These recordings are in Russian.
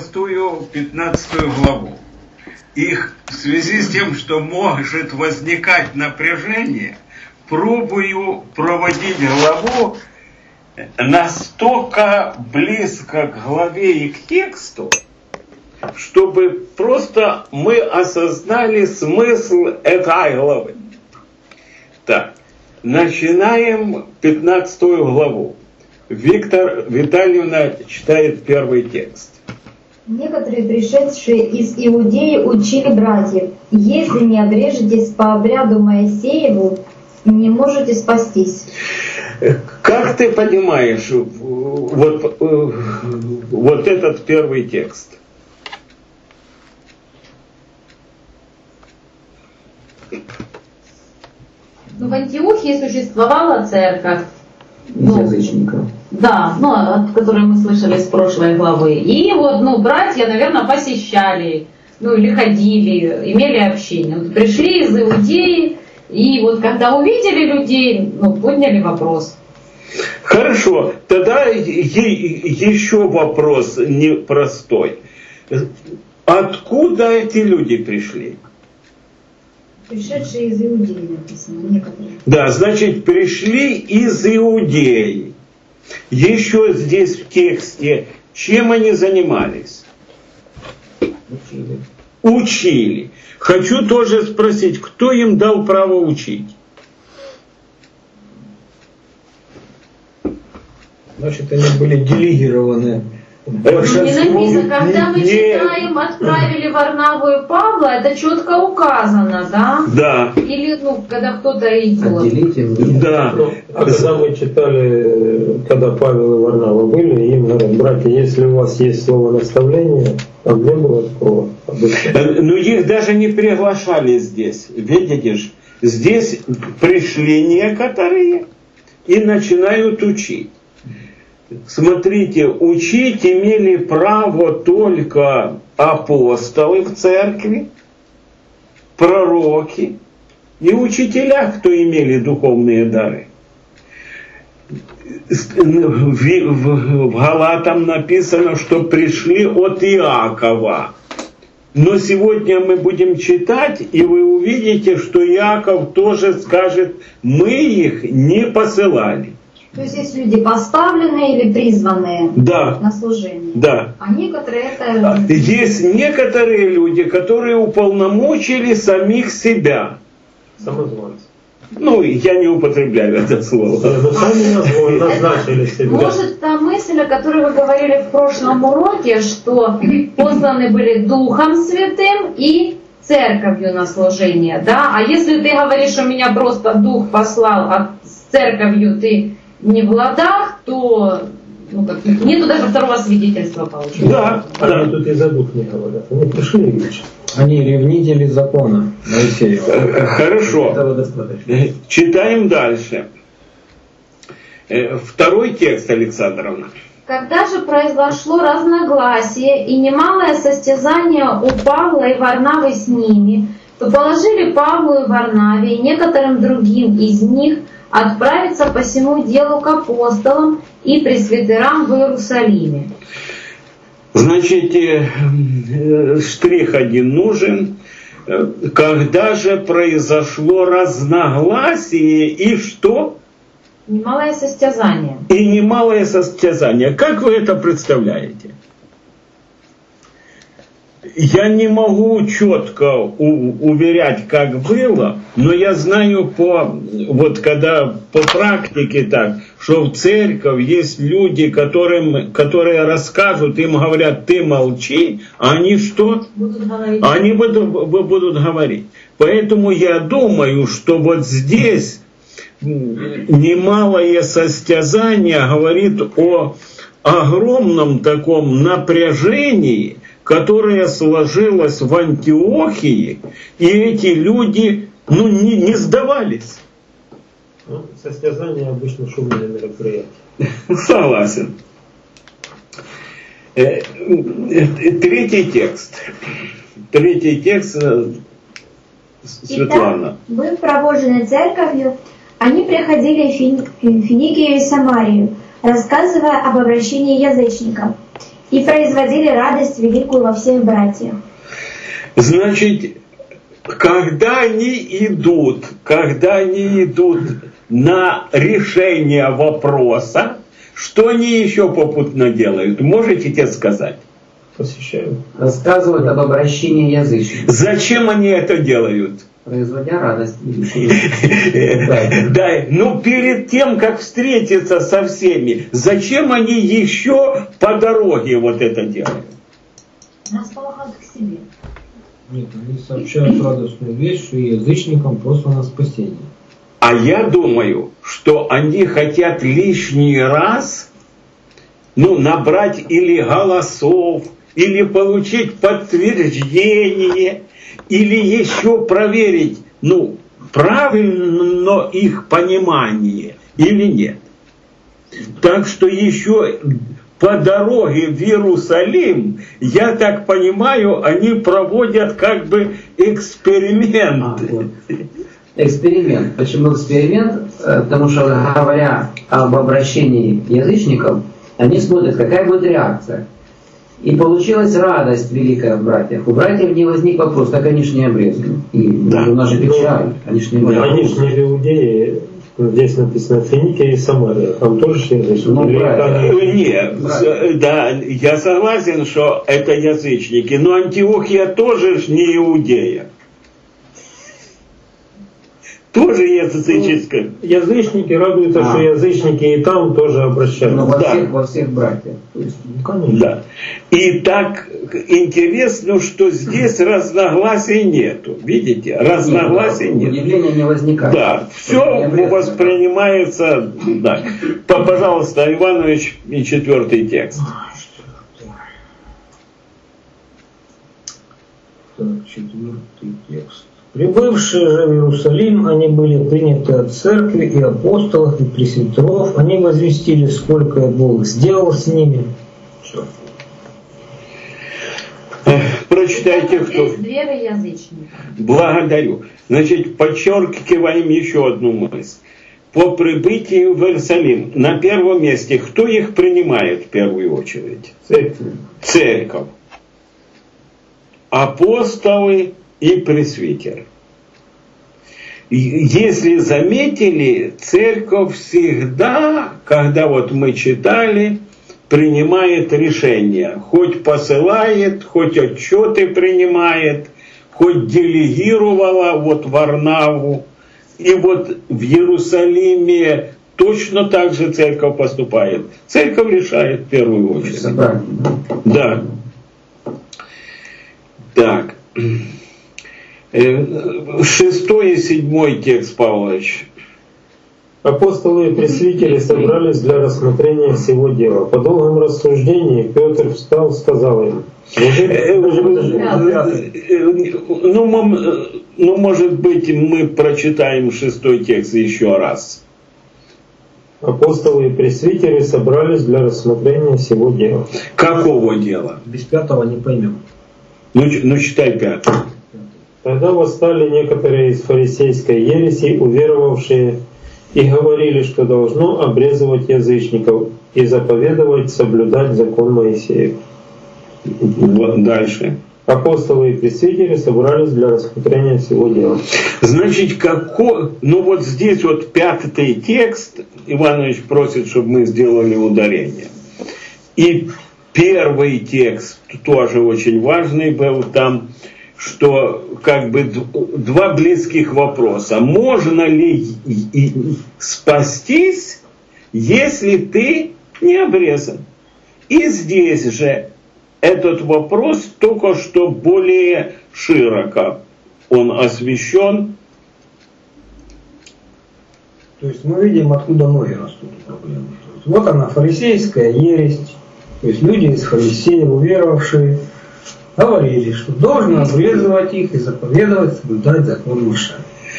непростую 15 главу. И в связи с тем, что может возникать напряжение, пробую проводить главу настолько близко к главе и к тексту, чтобы просто мы осознали смысл этой главы. Так, начинаем 15 главу. Виктор Витальевна читает первый текст. Некоторые, пришедшие из Иудеи, учили братьев: если не обрежетесь по обряду Моисееву, не можете спастись. Как ты понимаешь вот этот первый текст? Ну, в Антиохии существовала церковь. Язычников. Да, о которой мы слышали с прошлой главы. И вот, братья, наверное, посещали, или ходили, имели общение. Вот пришли из Иудеи, и вот когда увидели людей, подняли вопрос. Хорошо, тогда еще вопрос непростой. Откуда эти люди пришли? Пришедшие из Иудеи написано, некоторые. Да, значит, пришли из Иудеи. Еще здесь в тексте, чем они занимались? Учили. Хочу тоже спросить, кто им дал право учить? Значит, они были делегированы. Не написано, когда мы читаем, отправили Варнаву и Павла, это четко указано, да? Да. Или, когда кто-то идет. Да. А когда мы читали, когда Павел и Варнава были, им говорят: братья, если у вас есть слово наставления, а где было такого? Но их даже не приглашали здесь. Видите же, здесь пришли некоторые и начинают учить. Смотрите, учить имели право только апостолы в церкви, пророки и учителя, кто имели духовные дары. В Галатам написано, что пришли от Иакова. Но сегодня мы будем читать, и вы увидите, что Иаков тоже скажет: мы их не посылали. То есть есть люди поставленные или призванные на служение. Да. А некоторые это... Есть некоторые люди, которые уполномочили самих себя. Самозванцы. Я не употребляю это слово. Сами назначили себя. Может, та мысль, о которой вы говорили в прошлом уроке, что посланы были Духом Святым и церковью на служение, да? А если ты говоришь, что меня просто Дух послал, а с церковью ты не в ладах, то нету даже второго свидетельства получается. Да. Они тут и за Дух не говорят. Они пришли и учат. Они ревнители закона Моисеева. Хорошо. Этого достаточно. Читаем дальше. Второй текст, Александровна. Когда же произошло разногласие и немалое состязание у Павла и Варнавы с ними, то положили Павлу и Варнаве и некоторым другим из них отправиться по всему делу к апостолам и пресвитерам в Иерусалиме. Значит, штрих один нужен. Когда же произошло разногласие и что? Немалое состязание. И немалое состязание. Как вы это представляете? Я не могу четко уверять, как было, но я знаю когда по практике так, что в церковь есть люди, которые расскажут, им говорят: ты молчи, а они что? Будут говорить. Они будут говорить. Поэтому я думаю, что вот здесь немалое состязание говорит о огромном таком напряжении, которое сложилось в Антиохии, и эти люди не сдавались. Состязание обычно шумное мероприятие. Согласен. Третий текст. Светлана. Итак, быв провожены церковью, они приходили в Финикию и Самарию, рассказывая об обращении язычников. и производили радость великую во всех братьях. Значит, когда они идут на решение вопроса, что они еще попутно делают? Можете тебе сказать? Посещают. Рассказывают об обращении язычников. Зачем они это делают? Производя радость. Да, ну перед тем, как встретиться со всеми, зачем они еще по дороге вот это делают? Располагают к себе. Нет, они сообщают радостную вещь, что язычникам послано спасение. А я думаю, что они хотят лишний раз, набрать или голосов, или получить подтверждение, или еще проверить, правильно их понимание или нет. Так что еще по дороге в Иерусалим, я так понимаю, они проводят как бы эксперимент. Эксперимент. Почему эксперимент? Потому что, говоря об обращении язычников, они смотрят, какая будет реакция. И получилась радость великая в братьях. У братьев не возник вопрос, как они ж не обрезаны. И у нас же печаль. Они ж не были. Они же не иудеи. Здесь написано Финикия и Самария. Там тоже язычники? Нет, да, я согласен, что это язычники. Но Антиохия тоже ж не иудея. Тоже языческая. Язычники радуются, что язычники и там тоже обращаются. Но во всех братьях. То есть, конечно. Да. И так интересно, что здесь разногласий нету. Видите? Разногласий нет. Удивления не возникает. Да. Все воспринимается. Да. Пожалуйста, Иванович, 4 текст. Так, 4 текст. Прибывшие же в Иерусалим, они были приняты от церкви и апостолов, и пресвитеров. Они возвестили, сколько Бог сделал с ними. Все. Прочитайте, кто. Есть веры язычников. Благодарю. Значит, подчеркиваем еще одну мысль. По прибытии в Иерусалим на первом месте, кто их принимает в первую очередь? Церковь. Апостолы и пресвитер. Если заметили, церковь всегда, когда вот мы читали, принимает решения. Хоть посылает, хоть отчеты принимает, хоть делегировала вот Варнаву. И вот в Иерусалиме точно так же церковь поступает. Церковь решает в первую очередь. Да. Так. 6 и 7 текст, Павлович. Апостолы и пресвитери собрались для рассмотрения всего дела. По долгом рассуждении Петр встал, сказал им: может быть, мы прочитаем 6 текст еще раз. Апостолы и пресвитери собрались для рассмотрения всего дела. Какого дела? Без 5 не поймем. Читай 5. Тогда восстали некоторые из фарисейской ереси, уверовавшие, и говорили, что должно обрезывать язычников и заповедовать соблюдать закон Моисеев. Дальше. Апостолы и пресвитери собрались для рассмотрения всего дела. Значит, вот здесь вот 5 текст, Иванович просит, чтобы мы сделали ударение. И 1 текст тоже очень важный был там, что как бы 2 близких вопроса. Можно ли спастись, если ты не обрезан? И здесь же этот вопрос только что более широко он освещен. То есть мы видим, откуда ноги растут проблемы. Вот она, фарисейская ересь. То есть люди из фарисеев, уверовавшие, говорили, что должно обрезывать их и заповедовать соблюдать закон Моше.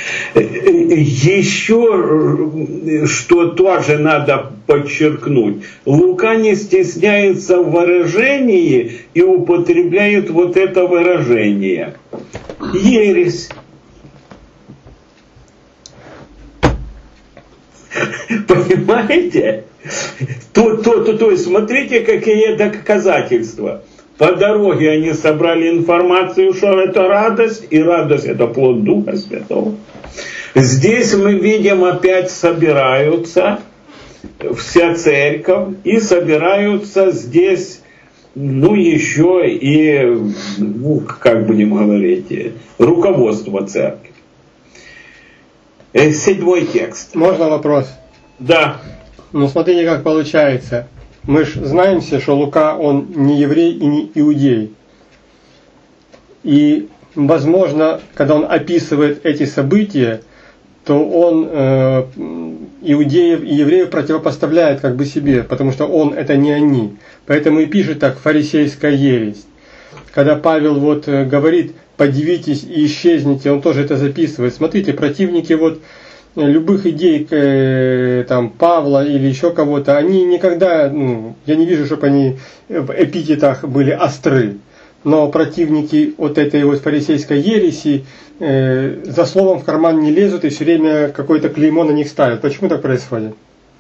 Еще что тоже надо подчеркнуть. Лука не стесняется в выражении и употребляет вот это выражение. Ересь. Понимаете? То есть смотрите, какие доказательства. По дороге они собрали информацию, что это радость, и радость это плод Духа Святого. Здесь мы видим, опять собираются вся церковь, и собираются здесь, еще и, как будем говорить, руководство церкви. 7 текст. Можно вопрос? Да. Ну смотрите, как получается. Мы же знаем все, что Лука, он не еврей и не иудей. И, возможно, когда он описывает эти события, то он иудеев и евреев противопоставляет как бы себе, потому что он это не они. Поэтому и пишет так: фарисейская ересь. Когда Павел говорит: подивитесь и исчезните, он тоже это записывает. Смотрите, противники любых идей Павла или еще кого-то, они никогда, я не вижу, чтобы они в эпитетах были остры. Но противники этой фарисейской ереси за словом в карман не лезут и все время какое-то клеймо на них ставят. Почему так происходит?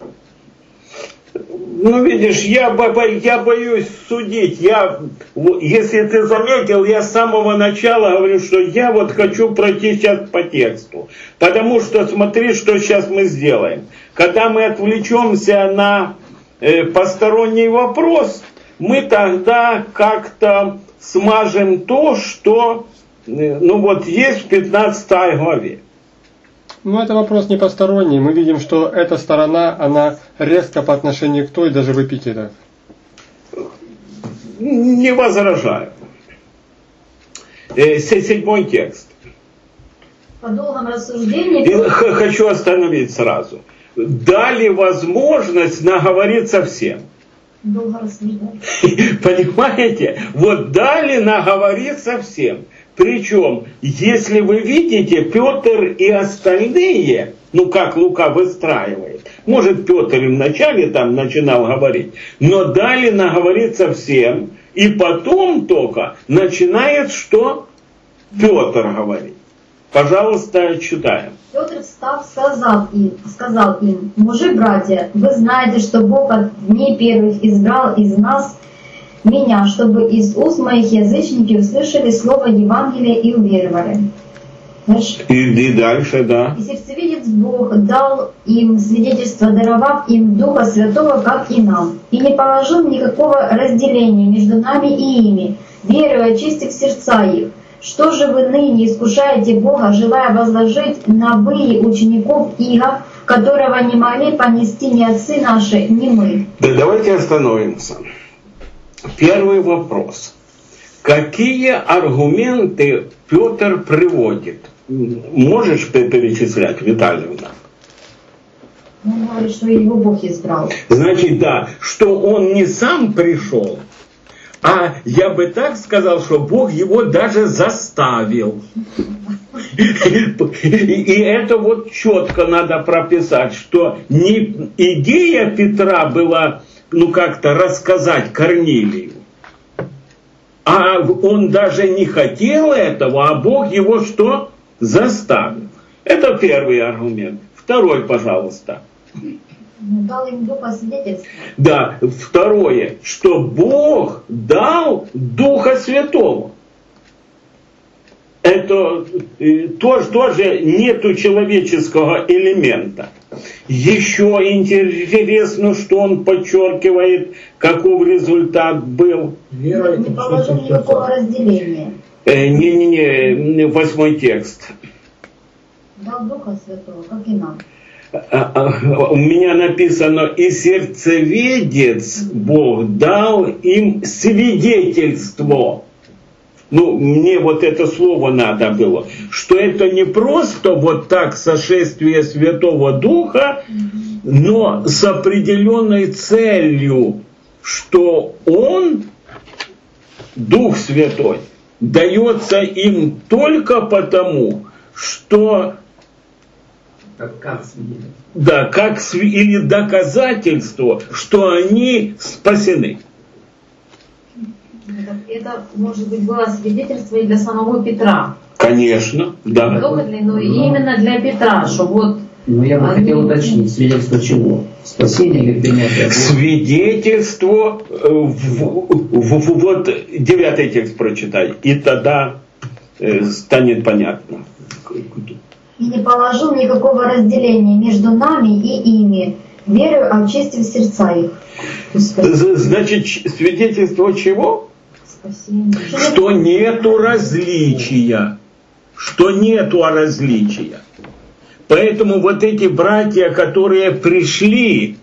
Видишь, я боюсь судить. Если ты заметил, я с самого начала говорю, что я хочу пройти сейчас по тексту. Потому что смотри, что сейчас мы сделаем. Когда мы отвлечемся на посторонний вопрос, мы тогда как-то смажем то, что есть в 15 главе. Это вопрос не посторонний. Мы видим, что эта сторона, она резко по отношению к той, даже в эпитетах. Не возражаю. 7 текст. По долгом рассуждении... Хочу остановить сразу. Дали возможность наговориться всем. Долго рассуждать. Понимаете? Дали наговориться всем. Причем, если вы видите, Петр и остальные, как Лука выстраивает, может, Петр и вначале начинал говорить, но дали наговориться всем, и потом только начинает, что Петр говорит. Пожалуйста, читаем. Петр, встав, сказал им: мужи, братья, вы знаете, что Бог от дней первых избрал из нас меня, чтобы из уст моих язычники услышали слово Евангелия и уверовали. И дальше, да. И сердцевидец Бог дал им свидетельство, даровав им Духа Святого, как и нам, и не положил никакого разделения между нами и ими, веруя, очистив сердца их. Что же вы ныне искушаете Бога, желая возложить на вы учеников иго, которого не могли понести ни отцы наши, ни мы? Да, давайте остановимся. Первый вопрос. Какие аргументы Петр приводит? Можешь перечислять, Витальевна? Он говорит, что его Бог избрал. Значит, да, что он не сам пришел, а я бы так сказал, что Бог его даже заставил. И это четко надо прописать, что не идея Петра была как-то рассказать Корнилию, а он даже не хотел этого, а Бог его что? Заставил. Это первый аргумент. Второй, пожалуйста. Дал им Духа свидетельства. Да, второе, что Бог дал Духа Святого. Это тоже нету человеческого элемента. Еще интересно, что он подчеркивает, каков результат был. Не положил никакого разделения. Не, 8 текст. Дал Духа Святого, как и нам. У меня написано: и сердцеведец Бог дал им свидетельство. Мне это слово надо было, что это не просто так сошествие Святого Духа, но с определенной целью, что Он, Дух Святой, дается им только потому, что или доказательство, что они спасены. Это, может быть, было свидетельство и для самого Петра. Конечно, да. Но именно для Петра, что Ну, я бы хотел уточнить, свидетельство чего? Спасение или принятие? Свидетельство, вот 9 текст прочитай, и тогда станет понятно. И не положил никакого разделения между нами и ими, верою очистив сердца их. Значит, свидетельство чего? Спасение. Что нету различия. Что нету различия. Поэтому вот эти братья, которые пришли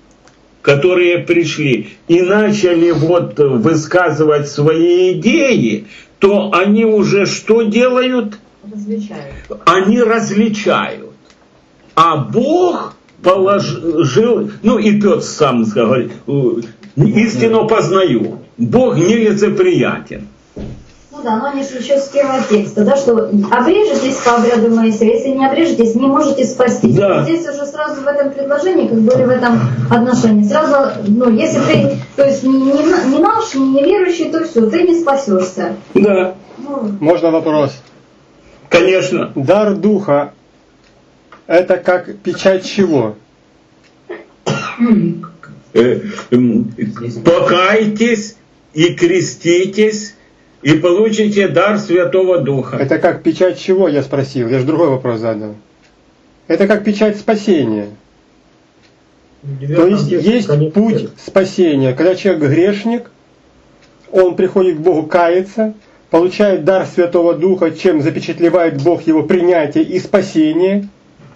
и начали вот высказывать свои идеи, то они уже что делают? Различают. Они различают. А Бог положил, ну и Петр сам говорит, истину познаю, Бог нелицеприятен. Ну да, но они же еще с первого текста, да, что обрежетесь по обряду Моисея, если не обрежетесь, не можете спастись. Да. Здесь уже сразу в этом предложении, как были в этом отношении, сразу, ну, если ты, то есть не наш, не неверующий, то все, ты не спасешься. Да. Ну, Можно вопрос? Конечно. Дар Духа – это как печать чего? Покайтесь и креститесь, и получите дар Святого Духа. Это как печать чего, я спросил. Я же другой вопрос задал. Это как печать спасения. То есть есть путь спасения. Когда человек грешник, он приходит к Богу каяться, получает дар Святого Духа, чем запечатлевает Бог его принятие и спасение.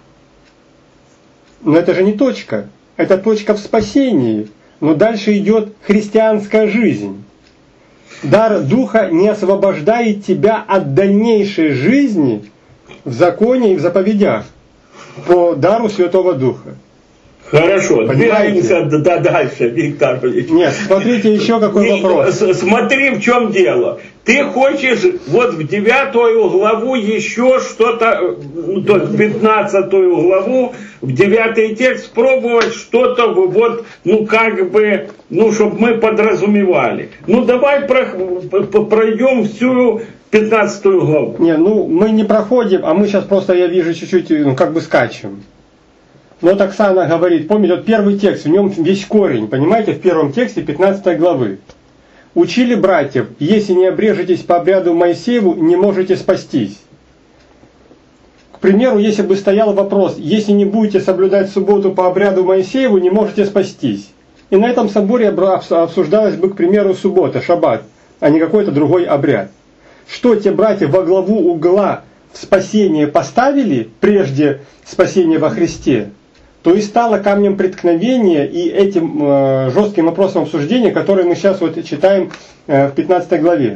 Но это же не точка. Это точка в спасении. Но дальше идет христианская жизнь. Дар Духа не освобождает тебя от дальнейшей жизни в законе и в заповедях по дару Святого Духа. Хорошо, Понимаете? двигаемся дальше, Виктор Ильич. Нет, смотрите еще какой вопрос. Смотри, в чем дело. Ты хочешь вот в 9 главу еще что-то, то есть 15 главу, в 9 текст пробовать что-то вот, ну как бы, ну чтобы мы подразумевали. Ну давай пройдем всю 15 главу. Не, ну мы не проходим, а мы сейчас просто, я вижу, чуть-чуть, ну как бы скачем. Но Оксана говорит, помните, вот первый текст, в нем весь корень, понимаете, в первом тексте 15 главы. Учили братьев, если не обрежетесь по обряду Моисееву, не можете спастись. К примеру, если бы стоял вопрос, если не будете соблюдать субботу по обряду Моисееву, не можете спастись. И на этом соборе обсуждалась бы, к примеру, суббота, шаббат, а не какой-то другой обряд. Что те братья во главу угла в спасение поставили, прежде спасения во Христе, то и стало камнем преткновения и этим жестким вопросом обсуждения, который мы сейчас вот читаем в 15 главе.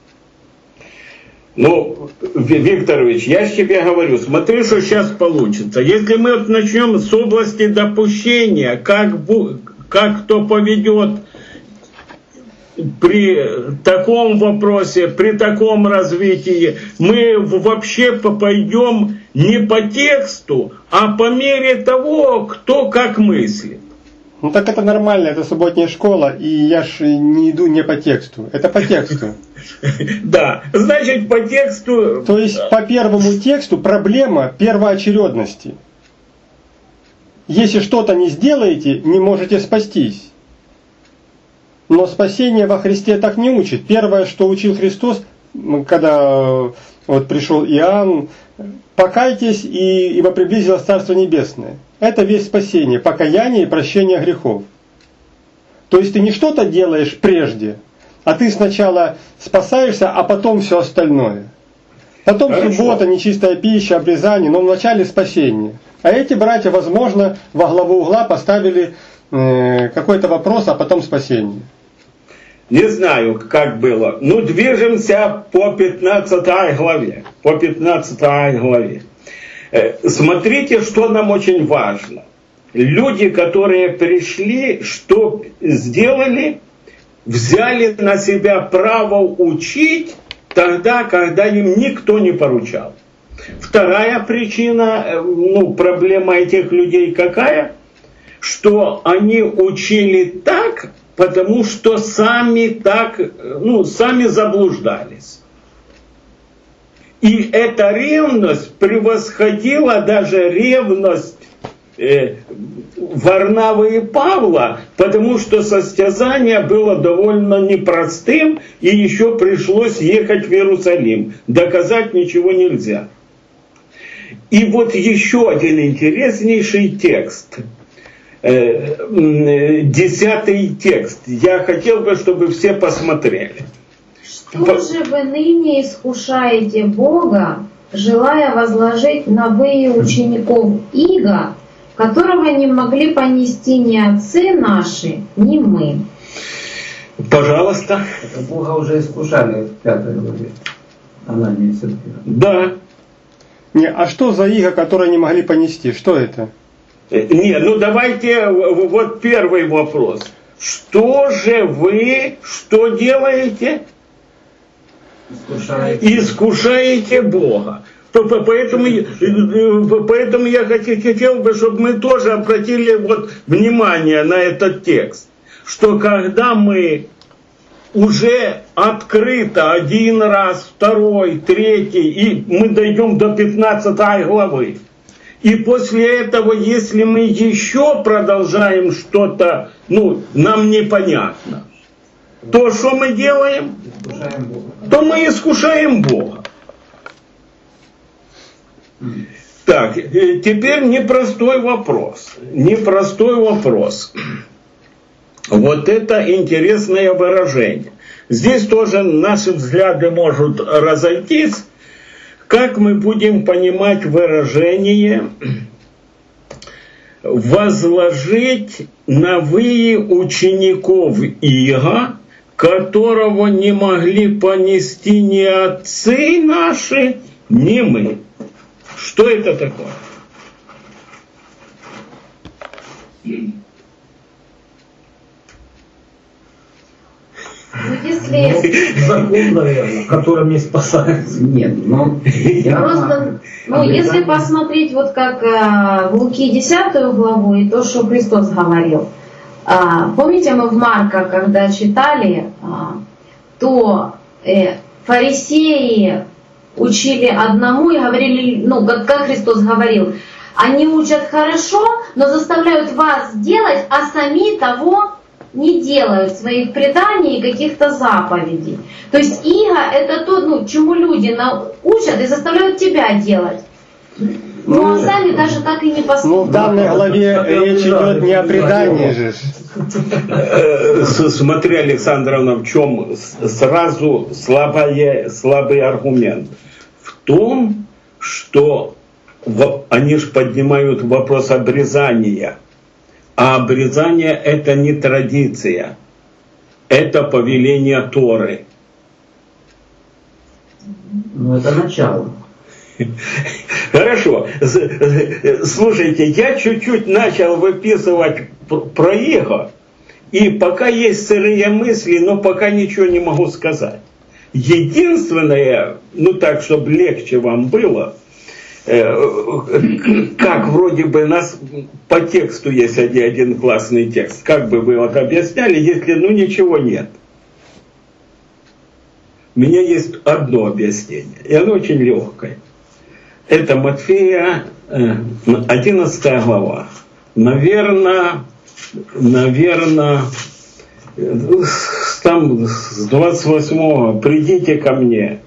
Ну, Викторович, я тебе говорю, смотри, что сейчас получится. Если мы вот начнем с области допущения, как кто поведет при таком вопросе, при таком развитии, мы вообще пойдем не по тексту, а по мере того, кто как мыслит. Ну так это нормально, это субботняя школа, и я ж не иду не по тексту, это по тексту. Да, значит по тексту... То есть по первому тексту проблема первоочередности. Если что-то не сделаете, не можете спастись. Но спасение во Христе так не учит. Первое, что учил Христос, когда вот пришел Иоанн, покайтесь, ибо приблизилось Царство Небесное. Это весь спасение, покаяние и прощение грехов. То есть ты не что-то делаешь прежде, а ты сначала спасаешься, а потом все остальное. Потом суббота, нечистая пища, обрезание, но вначале спасение. А эти братья, возможно, во главу угла поставили какой-то вопрос, а потом спасение. Не знаю, как было. Ну, движемся по 15 главе. По 15 главе. Смотрите, что нам очень важно. Люди, которые пришли, что сделали? Взяли на себя право учить тогда, когда им никто не поручал. Вторая причина, проблема этих людей какая? Что они учили так, потому что сами заблуждались. И эта ревность превосходила даже ревность Варнавы и Павла, потому что состязание было довольно непростым, и еще пришлось ехать в Иерусалим. Доказать ничего нельзя. И вот еще один интереснейший текст. 10-й текст. Я хотел бы, чтобы все посмотрели. Что же вы ныне искушаете Бога, желая возложить на вы учеников иго, которого не могли понести ни отцы наши, ни мы? Пожалуйста. Это Бога уже искушали в 5 главе. Анания и Сапфира. Да. Не, а что за иго, которое не могли понести? Что это? Не, ну давайте, вот первый вопрос. Что же вы, что делаете? Искушаете Бога. Поэтому я хотел бы, чтобы мы тоже обратили вот внимание на этот текст. Что когда мы уже открыто один раз, второй, третий, и мы дойдем до 15 главы. И после этого, если мы еще продолжаем что-то, нам непонятно, то что мы делаем? То мы искушаем Бога. Так, теперь непростой вопрос. Вот это интересное выражение. Здесь тоже наши взгляды могут разойтись. Как мы будем понимать выражение «возложить на вы учеников иго, которого не могли понести ни отцы наши, ни мы». Что это такое? Если... Закон, наверное, которым не спасается. Нет, Просто, если посмотреть, вот как в Луки 10 главу и то, что Христос говорил. Помните, мы в Марка, когда читали, то фарисеи учили одному и говорили, как Христос говорил, они учат хорошо, но заставляют вас делать, а сами того не делают, своих преданий и каких-то заповедей. То есть иго это то, чему люди учат и заставляют тебя делать. А сами даже так и не поступают. В данной главе речь идет не о предании же. Смотри, Александровна, в чем сразу слабый аргумент. В том, что они же поднимают вопрос обрезания. А обрезание это не традиция. Это повеление Торы. Это начало. Хорошо. Слушайте, я чуть-чуть начал выписывать про иго. И пока есть сырые мысли, но пока ничего не могу сказать. Единственное, так, чтобы легче вам было, как вроде бы нас по тексту есть один классный текст. Как бы вы вот объясняли, если ничего нет. У меня есть одно объяснение, и оно очень легкое. Это Матфея, 11 глава. Наверное, там с 28-го «Придите ко мне».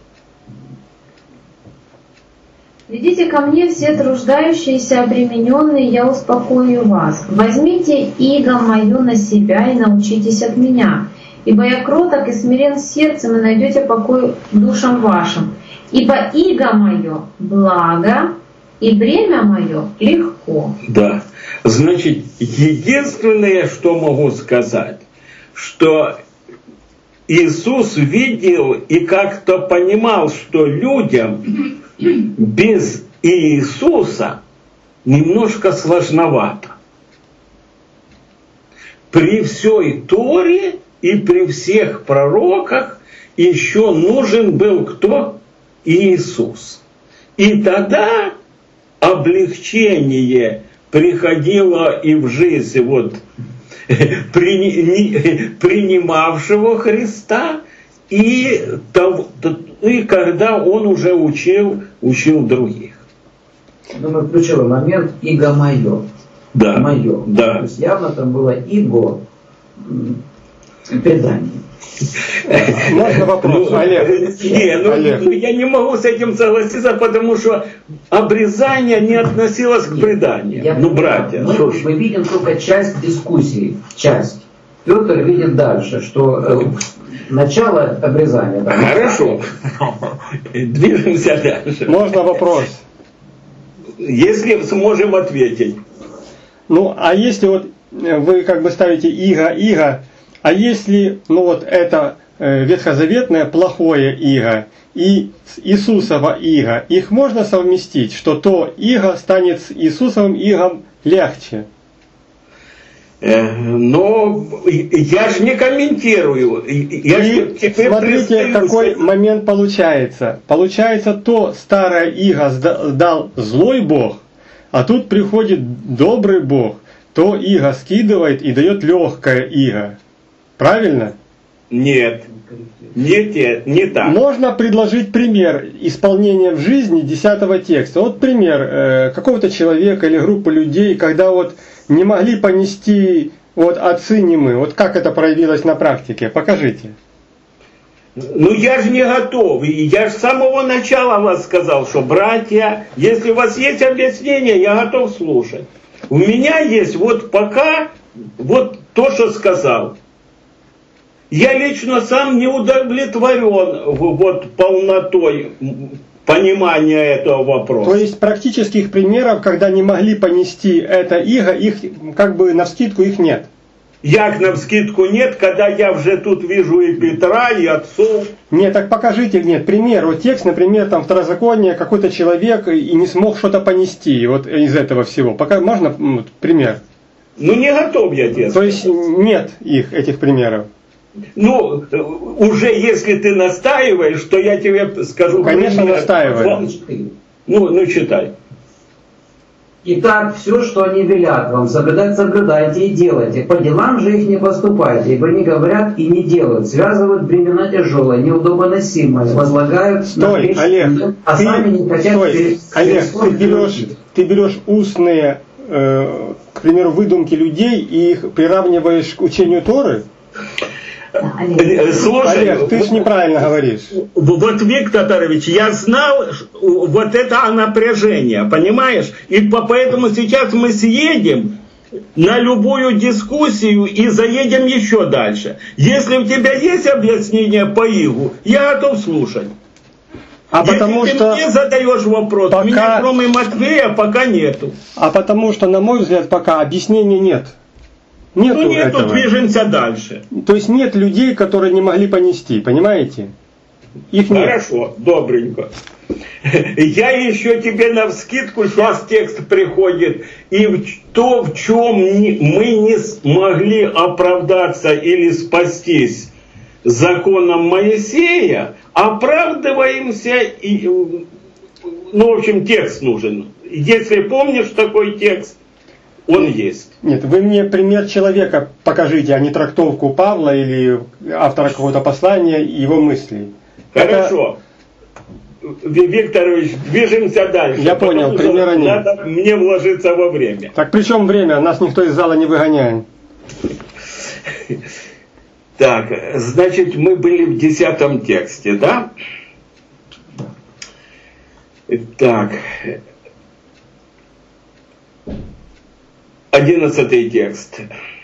«Придите ко мне все труждающиеся, обремененные, я успокою вас. Возьмите иго мое на себя и научитесь от меня, ибо я кроток и смирен сердцем, и найдете покой душам вашим. Ибо иго мое благо, и бремя мое легко». Да. Значит, единственное, что могу сказать, что Иисус видел и как-то понимал, что людям без Иисуса немножко сложновато. При всей Торе и при всех пророках еще нужен был кто? Иисус. И тогда облегчение приходило и в жизнь принимавшего Христа, и когда он уже учил других. Думаю, ключевой момент — иго мое. Да. Мое. Да. То есть явно там было иго предание. Можно вопрос, Олег? Олег. Я не могу с этим согласиться, потому что обрезание не относилось к преданию. Братья. Мы видим только часть дискуссии. Часть. Петр видит дальше, что начало обрезания. Хорошо. Движемся дальше. Можно вопрос? Если сможем ответить. Ну, а если вот вы как бы ставите иго, а если, ну вот это ветхозаветное плохое иго и Иисусово иго, их можно совместить, что то иго станет с Иисусовым игом легче? Но я же не комментирую. Смотрите, какой момент получается. Получается, то старое иго дал злой Бог, а тут приходит добрый Бог, то иго скидывает и дает легкое иго. Правильно? Нет. Не так. Можно предложить пример исполнения в жизни 10 текста. Вот пример какого-то человека или группы людей, когда вот не могли понести вот отцы немы. Вот как это проявилось на практике? Покажите. Ну я же не готов. Я же с самого начала вас сказал, что, братья, если у вас есть объяснение, я готов слушать. У меня есть вот пока вот то, что сказал. Я лично сам не удовлетворен вот полнотой понимания этого вопроса. То есть практических примеров, когда не могли понести это иго, их как бы навскидку их нет. Як навскидку нет, когда я уже тут вижу и Петра, и отцов. Нет, так покажите, нет, пример. Вот текст, например, там Второзаконие, какой-то человек и не смог что-то понести вот из этого всего. Пока можно пример? Ну не готов я тебе. То есть нет этих примеров. Ну, уже если ты настаиваешь, то я тебе скажу. Конечно, настаиваю. Ну, читай. Итак, все, что они велят вам, соблюдать соблюдайте и делайте. По делам же их не поступайте, ибо они говорят и не делают. Связывают бремена тяжелые, неудобоносимые, возлагают на плечи, Олег, а сами не хотят Олег, ты берешь устные, к примеру, выдумки людей и их приравниваешь к учению Торы? Слушай, Олег, ты же неправильно говоришь. Вот, Виктор Тарович, я знал вот это напряжение, понимаешь? И поэтому сейчас мы съедем на любую дискуссию и заедем еще дальше. Если у тебя есть объяснение по игу, я готов слушать. А потому если что ты мне задаешь вопрос, пока... меня кроме Матвея пока нету. А потому что, на мой взгляд, пока объяснения нет. Нету этого. Движемся дальше. То есть нет людей, которые не могли понести, понимаете? Их нет. Хорошо, добренько. Я еще тебе навскидку, сейчас текст приходит, и то, в чем мы не смогли оправдаться или спастись законом Моисея, оправдываемся, и, ну, в общем, текст нужен. Если помнишь такой текст, он есть. Нет, вы мне пример человека покажите, а не трактовку Павла или автора какого-то послания и его мыслей. Хорошо. Викторович, движемся дальше. Я понял, примера нет. Надо мне вложиться во время. Так при чем время? Нас никто из зала не выгоняет. Так, значит, мы были в 10 тексте, да? Так. 11 текст.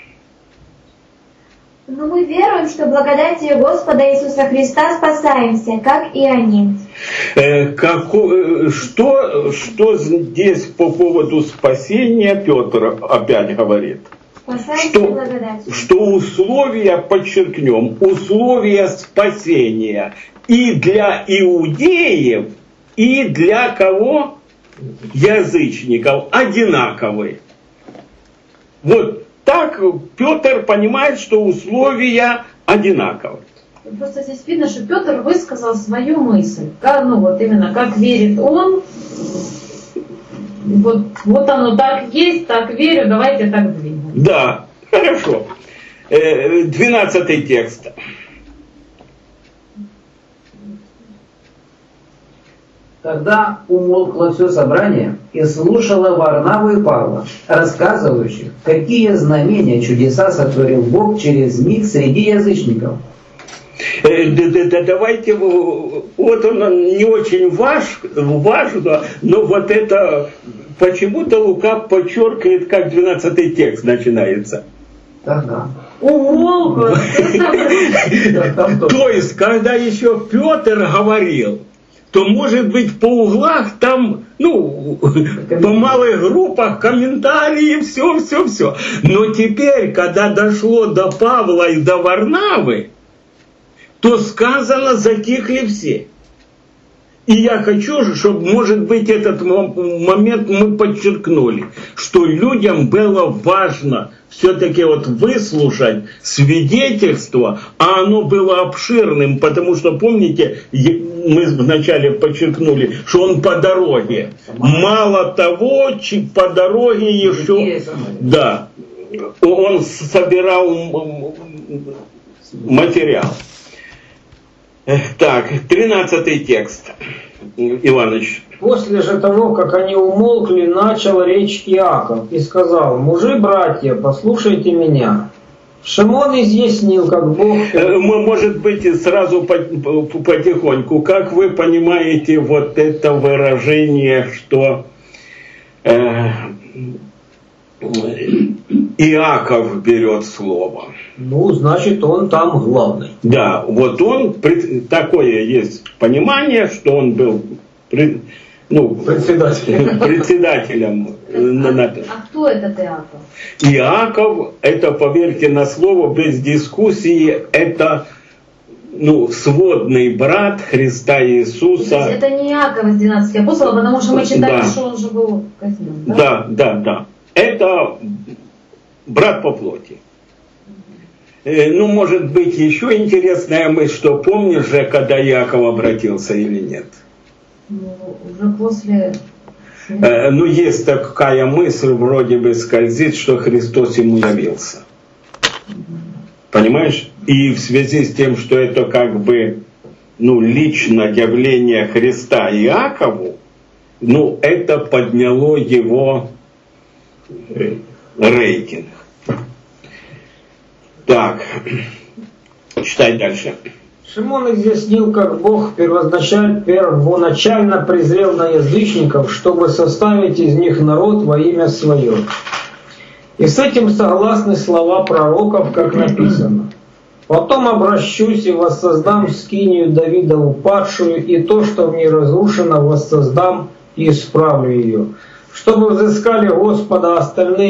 Но мы веруем, что благодатью Господа Иисуса Христа спасаемся, как и они. Что здесь по поводу спасения Петр опять говорит? Спасаемся благодатью. Что условия, подчеркнем, условия спасения и для иудеев, и для кого? Язычников одинаковые. Вот так Петр понимает, что условия одинаковые. Просто здесь видно, что Петр высказал свою мысль. Ну вот именно, как верит он. Вот оно так есть, так верю, давайте так двигаем. Да, хорошо. 12 текст. Тогда умолкло все собрание и слушало Варнаву и Павла, рассказывающих, какие знамения, чудеса сотворил Бог через них среди язычников. Давайте, вот он не очень важно, но вот это почему-то Лука подчеркивает, как 12 текст начинается. Тогда. Умолкло. То есть, когда еще Петр говорил, то, может быть, по углах там, по малых группах комментарии, все. Но теперь, когда дошло до Павла и до Варнавы, то сказано, затихли все. И я хочу, чтобы, может быть, этот момент мы подчеркнули, что людям было важно все-таки вот выслушать свидетельство, а оно было обширным, потому что, помните, мы вначале подчеркнули, что он по дороге. Мало того, по дороге еще... Да, он собирал материал. Так, 13 текст. Иваныч. После же того, как они умолкли, начал речь Иаков и сказал: «Мужи, братья, послушайте меня. Шимон изъяснил, как Бог...» Может быть, сразу потихоньку. Как вы понимаете вот это выражение, что Иаков берет слово? Значит, он там главный. Да, вот он, такое есть понимание, что он был председателем. А кто этот Иаков? Иаков, это, поверьте на слово, без дискуссии, это сводный брат Христа Иисуса. То есть это не Иаков из 12 апостолов, потому что мы читали, что он же был казнен. Да. Это брат по плоти. Может быть, еще интересная мысль, что помнишь же, когда Иаков обратился или нет? Уже после... Есть такая мысль, вроде бы скользит, что Христос ему явился. Понимаешь? И в связи с тем, что это как бы, лично явление Христа Иакову, это подняло его рейтинг. Так, читай дальше. Шимон изъяснил, как Бог первоначально презрел на язычников, чтобы составить из них народ во имя свое. И с этим согласны слова пророков, как написано: «Потом обращусь и воссоздам скинию Давидову падшую, и то, что в ней разрушено, воссоздам и исправлю ее, чтобы взыскали Господа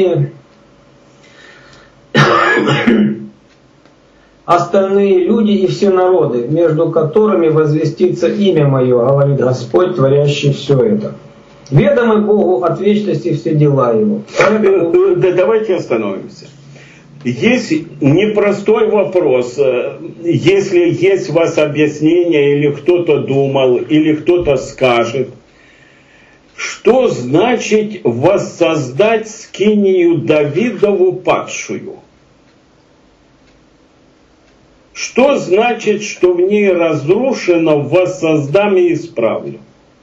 остальные люди и все народы, между которыми возвестится имя мое, говорит Господь, творящий все это. Ведомы Богу от вечности все дела его». Давайте остановимся. Есть непростой вопрос. Если есть у вас объяснение, или кто-то думал, или кто-то скажет, что значит воссоздать скинию Давидову падшую? Что значит, что в ней разрушено, воссоздам и исправлю?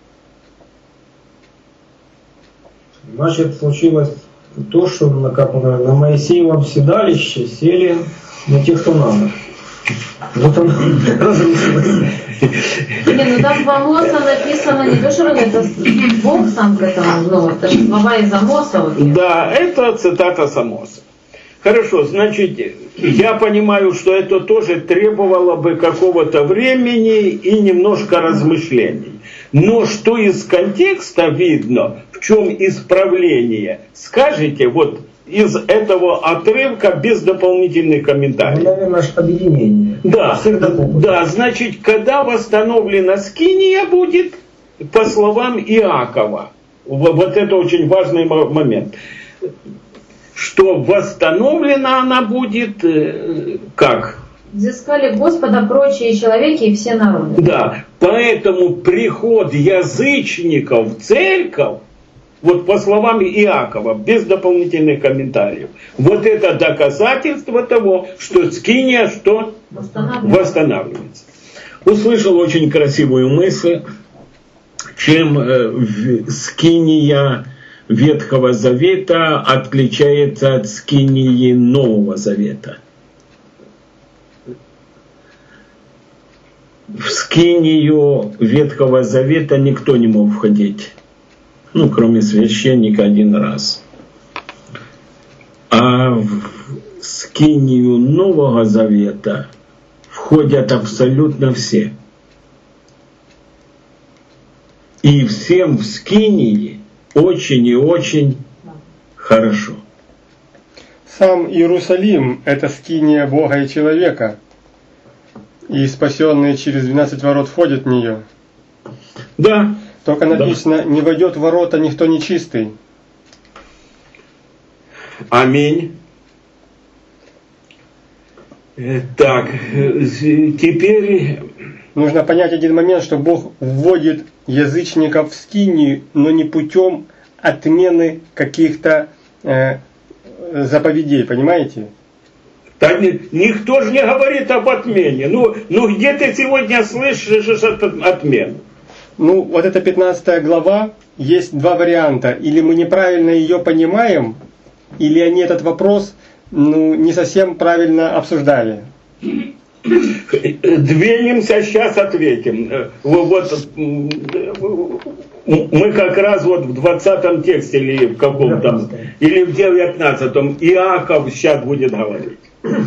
Значит, случилось то, что на Моисеевом седалище сели на тех, что надо. Вот он разрушилось. Там в Амоса написано не то, что это Бог сам к этому, это слова из Амоса. Да, это цитата с Амоса. Хорошо, значит, я понимаю, что это тоже требовало бы какого-то времени и немножко размышлений. Но что из контекста видно, в чем исправление, скажите вот из этого отрывка без дополнительных комментариев. Наверное, объединение. Да, значит, когда восстановлена скиния будет, по словам Иакова, вот это очень важный момент, что восстановлена она будет как? Взыскали Господа прочие человеки и все народы. Да, поэтому приход язычников в церковь, вот по словам Иакова, без дополнительных комментариев, вот это доказательство того, что скиния что? Восстанавливается. Услышал очень красивую мысль. чем скиния Ветхого Завета отличается от скинии Нового Завета. В скинию Ветхого Завета никто не мог входить, ну, кроме священника один раз. А в скинию Нового Завета входят абсолютно все. И всем в скинии очень и очень хорошо. Сам Иерусалим – это скиния Бога и человека, и спасенные через 12 ворот входят в нее. Да. Только написано, не войдет в ворота никто нечистый. Аминь. Так, теперь... Нужно понять один момент, что Бог вводит язычников в скинию, но не путем отмены каких-то заповедей, понимаете? Да никто же не говорит об отмене. Ну где ты сегодня слышишь отмену? Ну, вот эта 15 глава, есть два варианта. Или мы неправильно ее понимаем, или они этот вопрос не совсем правильно обсуждали. Двинемся, сейчас ответим. Вот мы как раз вот в 20 тексте или в каком-то, или в 19 Иаков сейчас будет говорить.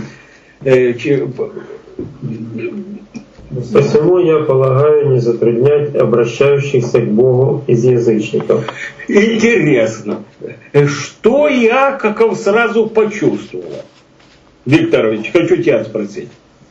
Посему я полагаю не затруднять обращающихся к Богу из язычников. Интересно, что Иаков сразу почувствовал? Викторович, хочу тебя спросить.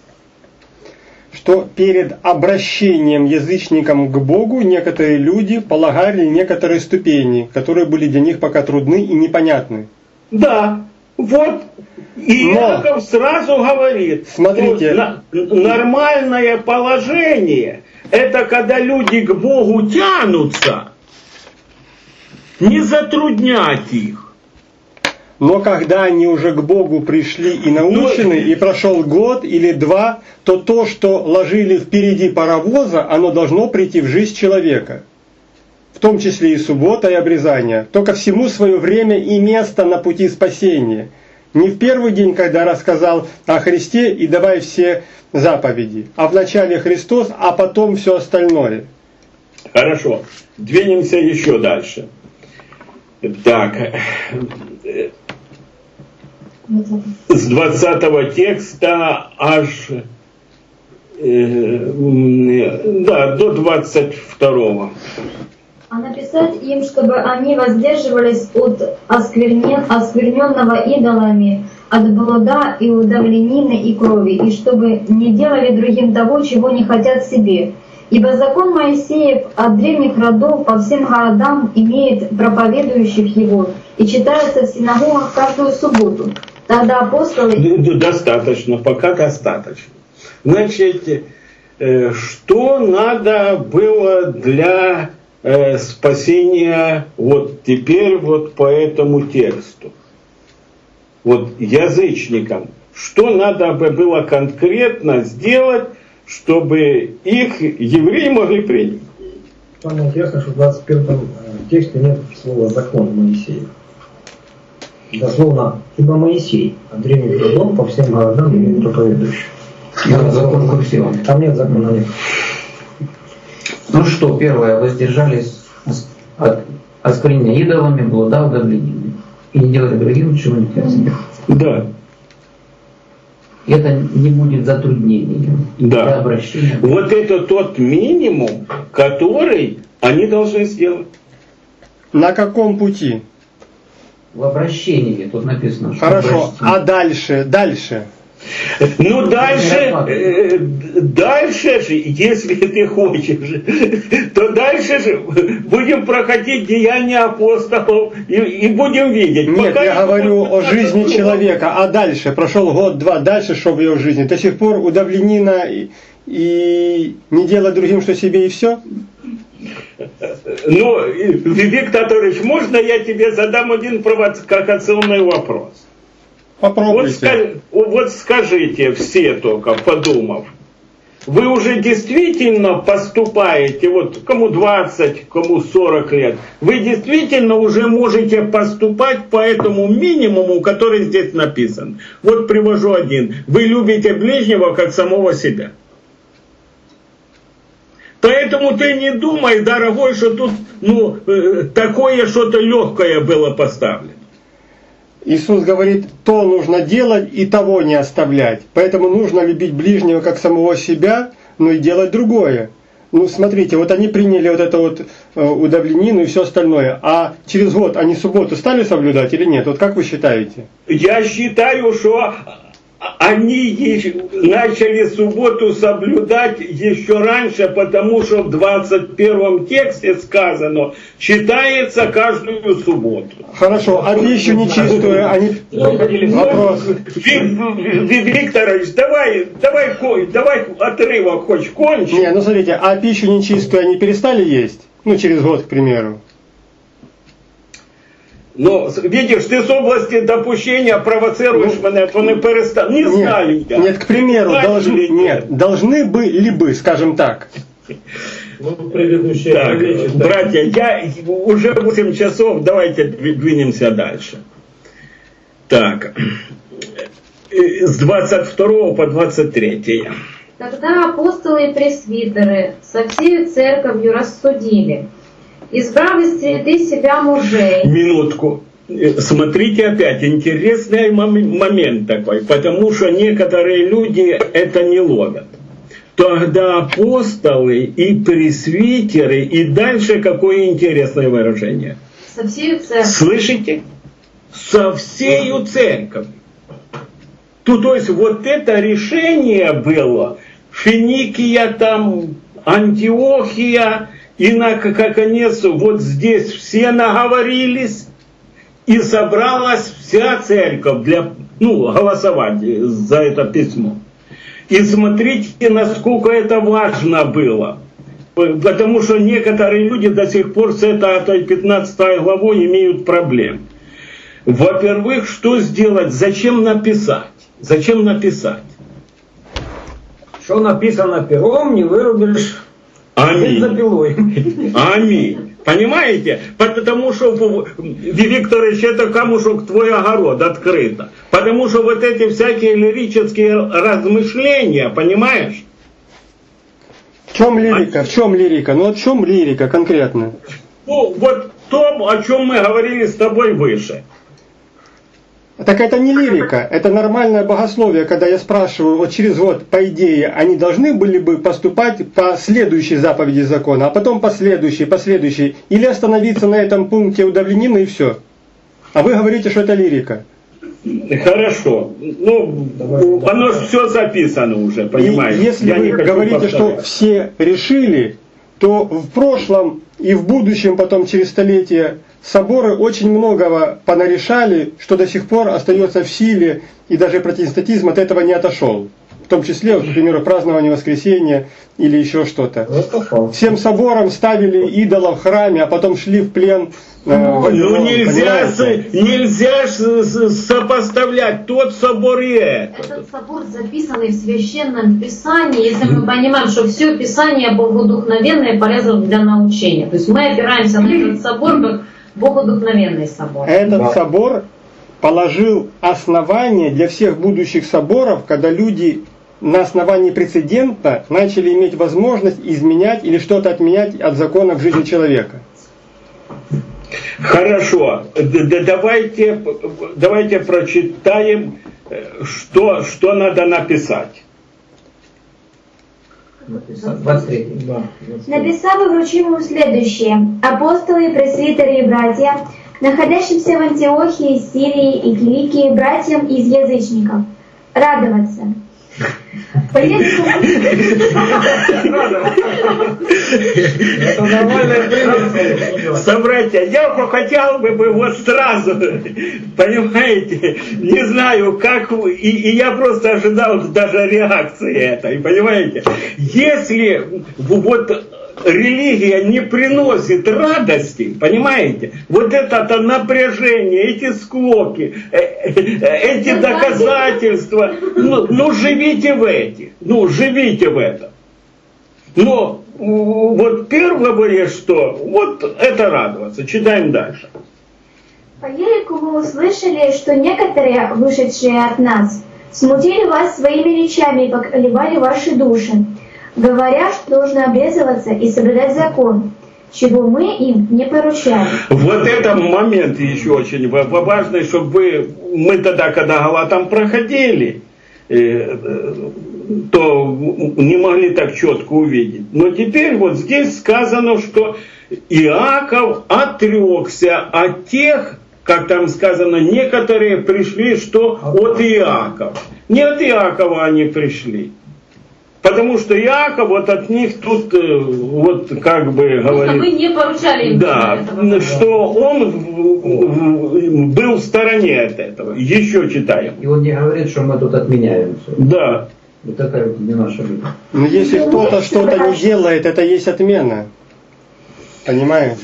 Что перед обращением язычникам к Богу некоторые люди полагали некоторые ступени, которые были для них пока трудны и непонятны. Да, вот. И Иаков сразу говорит, смотрите, что нормальное положение – это когда люди к Богу тянутся, не затруднять их. Но когда они уже к Богу пришли и научены, и прошел год или два, то то, что ложили впереди паровоза, оно должно прийти в жизнь человека. В том числе и суббота, и обрезание. Только всему свое время и место на пути спасения. Не в первый день, когда рассказал о Христе и давай все заповеди, а вначале Христос, а потом все остальное. Хорошо, двинемся еще дальше. Так, с 20 текста аж до 22. А написать им, чтобы они воздерживались от оскверненного идолами, от блуда и удавленины и крови, и чтобы не делали другим того, чего не хотят себе. Ибо закон Моисеев от древних родов по всем городам имеет проповедующих его и читается в синагогах каждую субботу. Тогда апостолы... Достаточно, пока достаточно. Значит, что надо было для спасения вот теперь вот по этому тексту? Вот язычникам. Что надо было конкретно сделать, чтобы их евреи могли принять? Самое интересное, что в 21 тексте нет слова «закон Моисеев». Дословно, ибо Моисей от древних родов по всем городам имеет проповедующих. Закон курсивом. Там нет закона, нет. Ну что, первое, воздержались от осквернения идолами, блуда, удавлениями. И не делали другим, чего не хотят себе. Да. Это не будет затруднением для обращения. Вот это тот минимум, который они должны сделать. На каком пути? В обращении, тут написано. Что хорошо, обращение. А дальше? Ну дальше же, если ты хочешь, то дальше же будем проходить деяния апостолов и будем видеть. Нет, я говорю о жизни человека, а дальше, прошел год-два, дальше что в его жизни? До сих пор удавленина и не делать другим, что себе, и все? Ну, Виктор Анатольевич, можно я тебе задам один провокационный вопрос? Попробуйте. Вот скажите все только, подумав, вы уже действительно поступаете, вот кому 20, кому 40 лет, вы действительно уже можете поступать по этому минимуму, который здесь написан. Вот привожу один. Вы любите ближнего как самого себя. Поэтому ты не думай, дорогой, что тут такое что-то легкое было поставлено. Иисус говорит, то нужно делать и того не оставлять. Поэтому нужно любить ближнего как самого себя, но и делать другое. Ну смотрите, вот они приняли вот это вот удавленину и все остальное. А через год они субботу стали соблюдать или нет? Вот как вы считаете? Я считаю, что они начали субботу соблюдать еще раньше, потому что в 21 тексте сказано, читается каждую субботу. Хорошо, а пищу нечистую они... Вопрос. Викторович, давай отрывок хоть кончим. Не, ну смотрите, а пищу нечистую они перестали есть? Ну, через год, к примеру. Но, видишь, ты с области допущения провоцируешь меня, то не перестал. Не знаю я. Нет, к примеру, должны были бы, скажем так. Так, братья, я уже 8 часов, давайте двинемся дальше. Так, с 22 по 23. Тогда апостолы и пресвитеры со всей церковью рассудили, избрав из среды себя мужей. Минутку. Смотрите опять, интересный момент такой, потому что некоторые люди это не ловят. Тогда апостолы и пресвитеры, и дальше какое интересное выражение. Со всей церковью. Слышите? Со всею церковью. То есть вот это решение было, Финикия там, Антиохия, и наконец вот здесь все наговорились, и собралась вся церковь для голосовать за это письмо. И смотрите, насколько это важно было. Потому что некоторые люди до сих пор с этой 15 главой имеют проблем. Во-первых, что сделать? Зачем написать? Зачем написать? Что написано пером, не вырубишь. Аминь. Запилой. Аминь. Понимаете? Потому что, Викторович, это камушек твой огород открыто. Потому что вот эти всякие лирические размышления, понимаешь? В чем лирика? В чем лирика? Ну, о чем лирика конкретно? Ну, вот то, о чем мы говорили с тобой выше. Так это не лирика, это нормальное богословие, когда я спрашиваю, вот через год, по идее, они должны были бы поступать по следующей заповеди закона, а потом по следующей, или остановиться на этом пункте удавленины и все. А вы говорите, что это лирика. Хорошо. Оно же все записано уже, понимаете? И если вы говорите, что все решили, то в прошлом и в будущем, потом через столетия, соборы очень многого понарешали, что до сих пор остается в силе, и даже протестантизм от этого не отошел. В том числе, вот, к примеру, празднование воскресения или еще что-то. Всем соборам ставили идолов в храме, а потом шли в плен. Нельзя сопоставлять тот собор и этот. Этот собор записанный в Священном Писании, если мы понимаем, что все Писание богодухновенное и полезно для научения. То есть мы опираемся на этот собор как богодухновенный собор. Этот собор положил основание для всех будущих соборов, когда люди на основании прецедента начали иметь возможность изменять или что-то отменять от закона в жизни человека. Хорошо, давайте прочитаем, что надо написать. 23. Написав и вручив ему следующее: апостолы, пресвитеры и братья, находящимся в Антиохии, Сирии и Киликии, братьям из язычников, радоваться. Это нормальное принятие. Собратья, я хотел бы вот сразу, понимаете, не знаю как, и я просто ожидал даже реакции этой, понимаете. Если вот религия не приносит радости, понимаете? Вот это напряжение, эти склоки, эти доказательства, ну живите в этих, живите в этом. Но вот первое, что вот это радоваться. Читаем дальше. По елику мы услышали, что некоторые, вышедшие от нас, смутили вас своими речами и поколебали ваши души, говоря, что нужно обрезываться и соблюдать закон, чего мы им не поручали. Вот это момент еще очень важный, чтобы мы тогда, когда Галатам проходили, то не могли так четко увидеть. Но теперь вот здесь сказано, что Иаков отрекся от тех, как там сказано, некоторые пришли, что от Иакова. Не от Иакова они пришли. Потому что Иаков вот от них тут вот как бы говорит... Вы не поручали им. Да, что он был в стороне от этого. Еще читаем. И он не говорит, что мы тут отменяем все. Да. Вот такая вот не наша жизнь. Но если кто-то что-то не делает, это есть отмена. Понимаешь?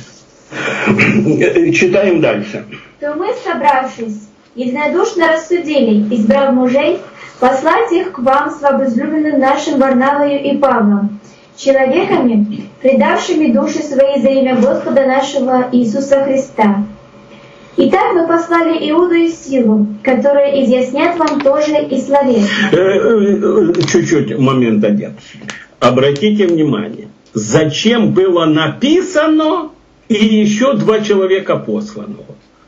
Читаем дальше. То мы, собравшись, единодушно рассудили, избрав мужей, послать их к вам с возлюбленным нашим Варнавою и Павлом, человеками, предавшими души свои за имя Господа нашего Иисуса Христа. Итак, мы послали Иуду и Силу, которые изъяснят вам тоже и словесно. Чуть-чуть, момент один. Обратите внимание, зачем было написано и еще 2 человека посланного?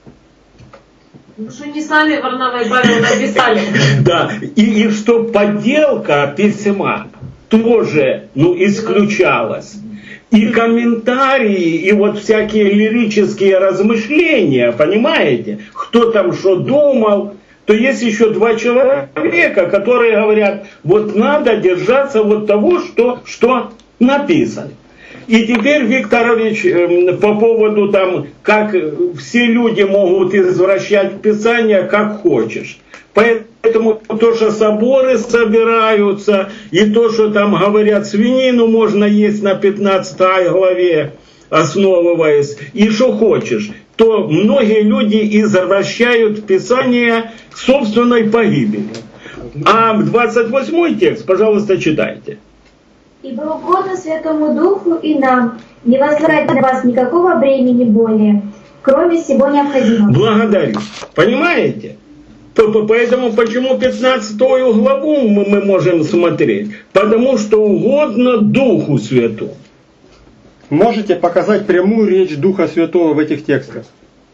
Ну что не сами Варнава и Павел написали. Да, и что подделка письма тоже исключалась. И комментарии, и вот всякие лирические размышления, понимаете, кто там что думал, то есть еще 2 человека, которые говорят, вот надо держаться вот того, что написано. И теперь, Викторович, по поводу там, как все люди могут извращать Писание, как хочешь. Поэтому то, что соборы собираются, и то, что там говорят, свинину можно есть на 15 главе, основываясь, и что хочешь, то многие люди извращают Писание к собственной погибели. А 28 текст, пожалуйста, читайте. «Ибо угодно Святому Духу и нам не возлагать на вас никакого бремени более, кроме всего необходимого». Благодарю. Понимаете? Поэтому почему 15 главу мы можем смотреть? Потому что угодно Духу Святому. Можете показать прямую речь Духа Святого в этих текстах?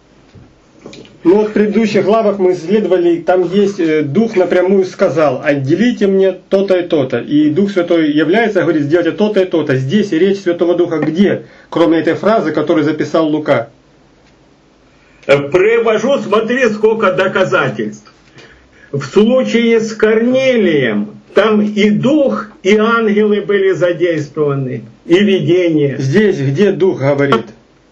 Ну вот в предыдущих главах мы исследовали, там есть Дух напрямую сказал, отделите мне то-то и то-то. И Дух Святой является, говорит, сделайте то-то и то-то. Здесь речь Святого Духа где? Кроме этой фразы, которую записал Лука. Привожу, смотри, сколько доказательств. В случае с Корнелием там и Дух, и ангелы были задействованы, и видение. Здесь где Дух говорит?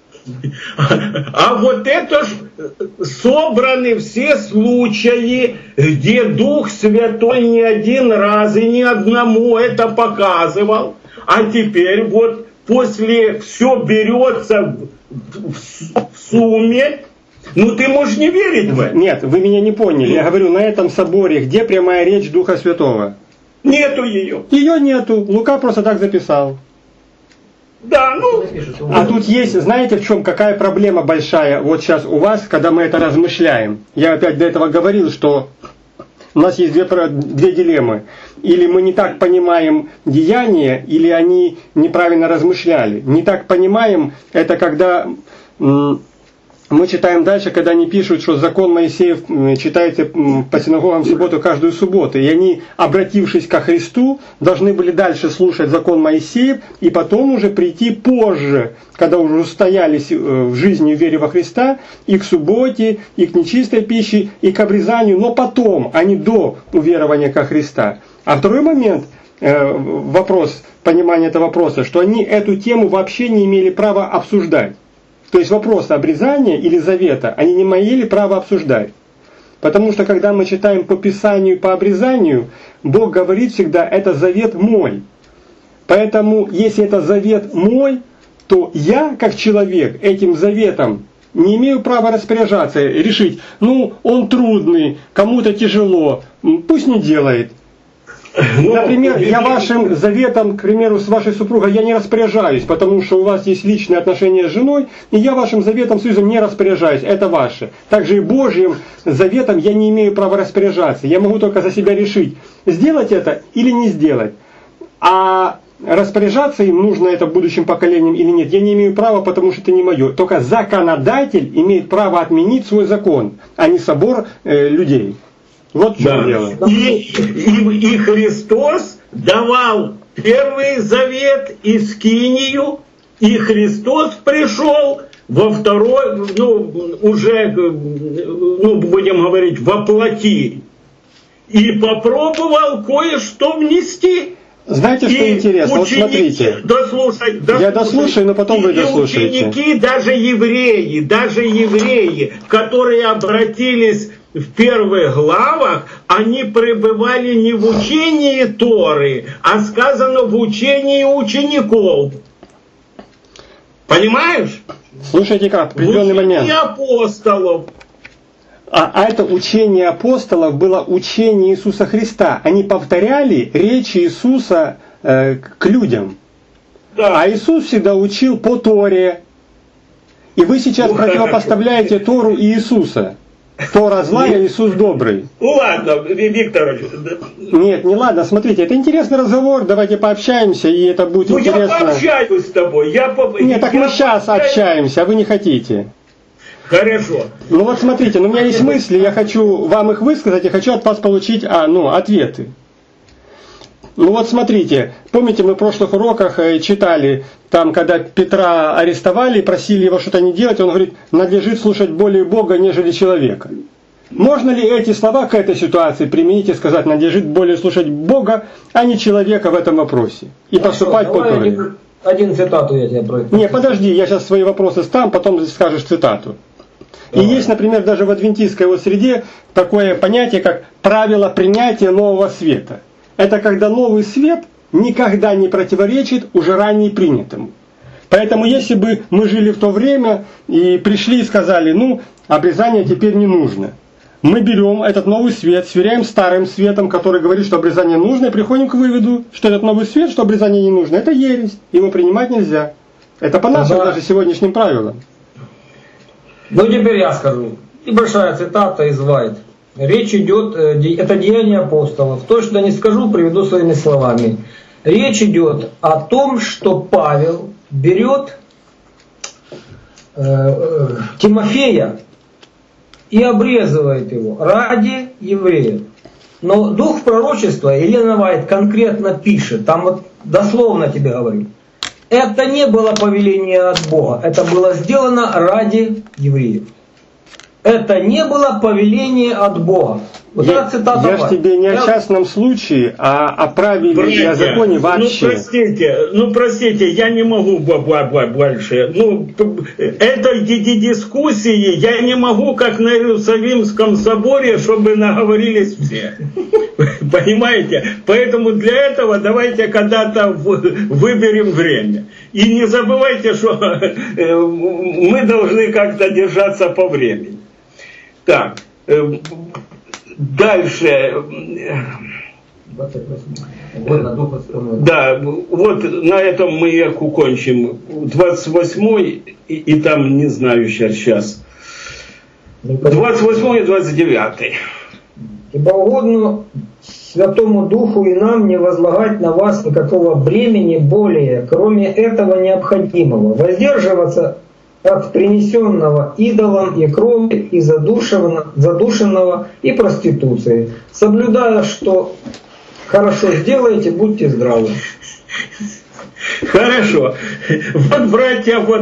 А вот это ж собраны все случаи, где Дух Святой не один раз и ни одному это показывал. А теперь вот после все берется в сумме. Ну ты можешь не верить в это. Нет, вы меня не поняли. Я говорю, на этом соборе, где прямая речь Духа Святого? Нету ее. Ее нету. Лука просто так записал. Да, ну. А тут есть, знаете, в чем, какая проблема большая вот сейчас у вас, когда мы это размышляем. Я опять до этого говорил, что у нас есть две дилеммы. Или мы не так понимаем деяния, или они неправильно размышляли. Не так понимаем, это когда мы читаем дальше, когда они пишут, что закон Моисеев читается по синагогам в субботу каждую субботу. И они, обратившись ко Христу, должны были дальше слушать закон Моисеев и потом уже прийти позже, когда уже устоялись в жизни и вере во Христа, и к субботе, и к нечистой пище, и к обрезанию, но потом, а не до уверования ко Христа. А второй момент, вопрос, понимание этого вопроса, что они эту тему вообще не имели права обсуждать. То есть вопрос обрезания или завета они не имели права обсуждать. Потому что когда мы читаем по Писанию, по обрезанию, Бог говорит всегда, это завет мой. Поэтому, если это завет мой, то я, как человек, этим заветом не имею права распоряжаться, решить, ну, он трудный, кому-то тяжело, пусть не делает. Например, я вашим заветом, к примеру, с вашей супругой я не распоряжаюсь, потому что у вас есть личные отношения с женой, и я вашим заветом, союзом не распоряжаюсь, это ваше. Также и Божьим заветом я не имею права распоряжаться, я могу только за себя решить, сделать это или не сделать. А распоряжаться им нужно это будущим поколениям или нет, я не имею права, потому что это не мое. Только законодатель имеет право отменить свой закон, а не собор людей. Вот в чем дело. И Христос давал первый завет и скинию, и Христос пришел во второй, уже, будем говорить, воплоти, и попробовал кое-что внести. Знаете, что интересно? Вот смотрите. Я дослушаю, но потом вы дослушаете. Ученики, даже евреи, которые обратились в первых главах, они пребывали не в учении Торы, а сказано в учении учеников. Понимаешь? Слушайте как, определенный момент. Учение апостолов. А это учение апостолов было учение Иисуса Христа. Они повторяли речи Иисуса к людям. Да. А Иисус всегда учил по Торе. И вы сейчас противопоставляете Тору и Иисуса. Тора злая, Иисус добрый. Ладно, Виктор. Нет, не ладно, смотрите, это интересный разговор, давайте пообщаемся, и это будет интересно. Я пообщаюсь с тобой. Нет, так мы сейчас общаемся, а вы не хотите. Хорошо. Ну вот смотрите, у меня есть мысли, я хочу вам их высказать и хочу от вас получить ответы. Ну вот смотрите, помните, мы в прошлых уроках читали, там, когда Петра арестовали, просили его что-то не делать, он говорит, надлежит слушать более Бога, нежели человека. Можно ли эти слова к этой ситуации применить и сказать, надлежит более слушать Бога, а не человека в этом вопросе? И поступать по Торе? Один цитату я тебе пройду. Не, подожди, я сейчас свои вопросы ставлю, потом скажешь цитату. И есть, например, даже в адвентистской среде такое понятие, как правило принятия нового света. Это когда новый свет никогда не противоречит уже ранее принятому. Поэтому если бы мы жили в то время и пришли и сказали, обрезание теперь не нужно. Мы берем этот новый свет, сверяем с старым светом, который говорит, что обрезание нужно, и приходим к выводу, что этот новый свет, что обрезание не нужно, это ересь, его принимать нельзя. Это по нашим даже сегодняшним правилам. Теперь я скажу. Небольшая цитата из Вайт. Речь идет, это деяние апостолов. То, что не скажу, приведу своими словами. Речь идет о том, что Павел берет Тимофея и обрезывает его ради евреев. Но дух пророчества, Елена Вайт конкретно пишет, там вот дословно тебе говорю, это не было повеление от Бога, это было сделано ради евреев. Это не было повеление от Бога. Вот я же тебе не о частном случае, а о правиле и о законе вообще. Простите, я не могу больше. Этой дискуссии я не могу, как на Иерусалимском соборе, чтобы наговорились все. Понимаете? Поэтому для этого давайте когда-то выберем время. И не забывайте, что мы должны как-то держаться по времени. Так, дальше. Да, вот на этом мы кончим. 28-й и там, не знаю сейчас. 28-й и 29-й. Ибо угодно Святому Духу и нам не возлагать на вас никакого бремени более, кроме этого необходимого. Воздерживаться от принесенного идолам и крови, и задушенного, и проституции. Соблюдая, что хорошо сделаете, будьте здравы. Хорошо. Вот, братья, вот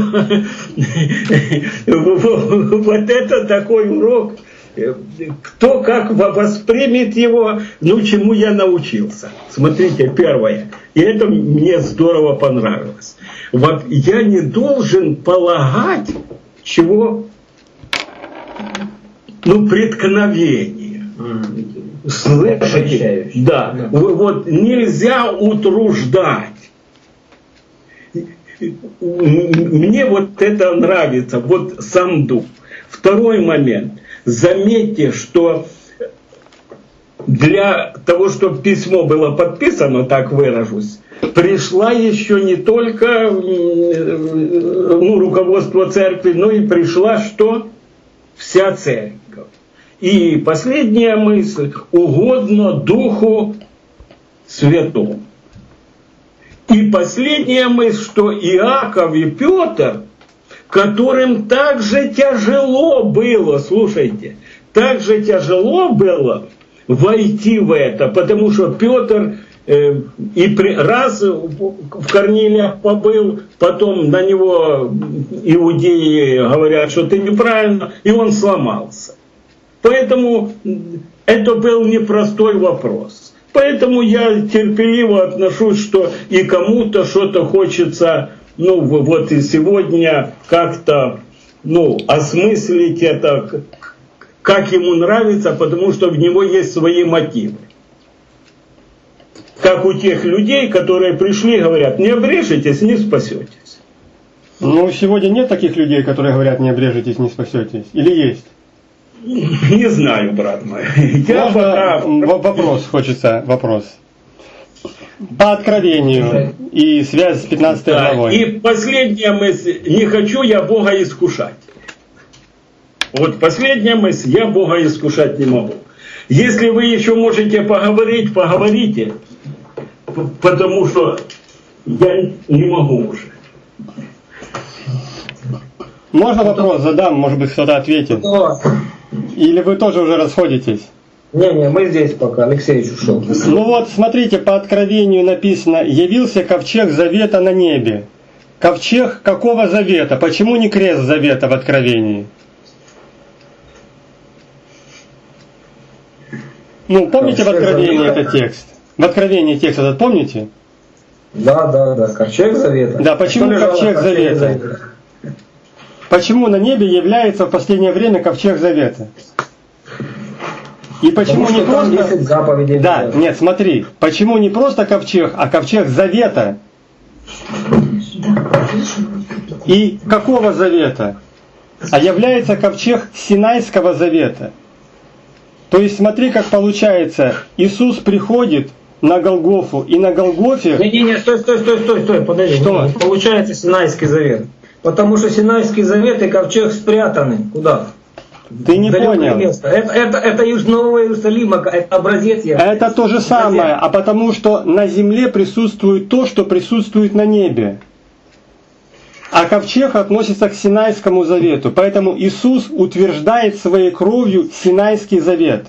это такой урок. Кто как воспримет его, чему я научился. Смотрите, первое. И это мне здорово понравилось. Вот я не должен полагать, чего? Преткновение. Слышите? Да. Вот нельзя утруждать. Мне вот это нравится, вот сам дух. Второй момент. Заметьте, что для того, чтобы письмо было подписано, так выражусь, пришла еще не только руководство церкви, но и пришла что? Вся церковь. И последняя мысль: угодно Духу Святому. И последняя мысль, что Иаков и Петр, которым так же тяжело было, слушайте, так же тяжело было войти в это, потому что Петр раз в Корнилиях побыл, потом на него иудеи говорят, что ты неправильно, и он сломался. Поэтому это был непростой вопрос. Поэтому я терпеливо отношусь, что и кому-то что-то хочется, вот и сегодня как-то, осмыслить это, как ему нравится, потому что в него есть свои мотивы. Как у тех людей, которые пришли и говорят: не обрежетесь, не спасетесь. Сегодня нет таких людей, которые говорят: не обрежетесь, не спасетесь. Или есть? Не знаю, брат мой. Вопрос. По откровению и связь с 15 главой. И последняя мысль: не хочу я Бога искушать. Вот последняя мысль: я Бога искушать не могу. Если вы еще можете поговорить, поговорите, потому что я не могу уже. Можно вопрос задам, может быть, кто-то ответит? Или вы тоже уже расходитесь? Не, мы здесь пока, Алексеевич ушел. Смотрите, по откровению написано: явился ковчег завета на небе. Ковчег какого завета? Почему не крест завета в откровении? Помните в откровении этот текст? В откровении текст этот помните? Да, ковчег завета. Да, почему ковчег завета? Почему на небе является в последнее время ковчег завета? И почему не просто... Да, нет, смотри. Почему не просто ковчег, а ковчег завета? И какого завета? А является ковчег Синайского завета. То есть смотри, как получается. Иисус приходит на Голгофу, и на Голгофе... Стой, подожди. Что? Получается Синайский завет. Потому что Синайский завет и ковчег спрятаны. Куда? Ты не понял. Это Нового Иерусалима, это образец. Это то же самое, а потому что на земле присутствует то, что присутствует на небе. А ковчег относится к Синайскому завету. Поэтому Иисус утверждает своей кровью Синайский завет.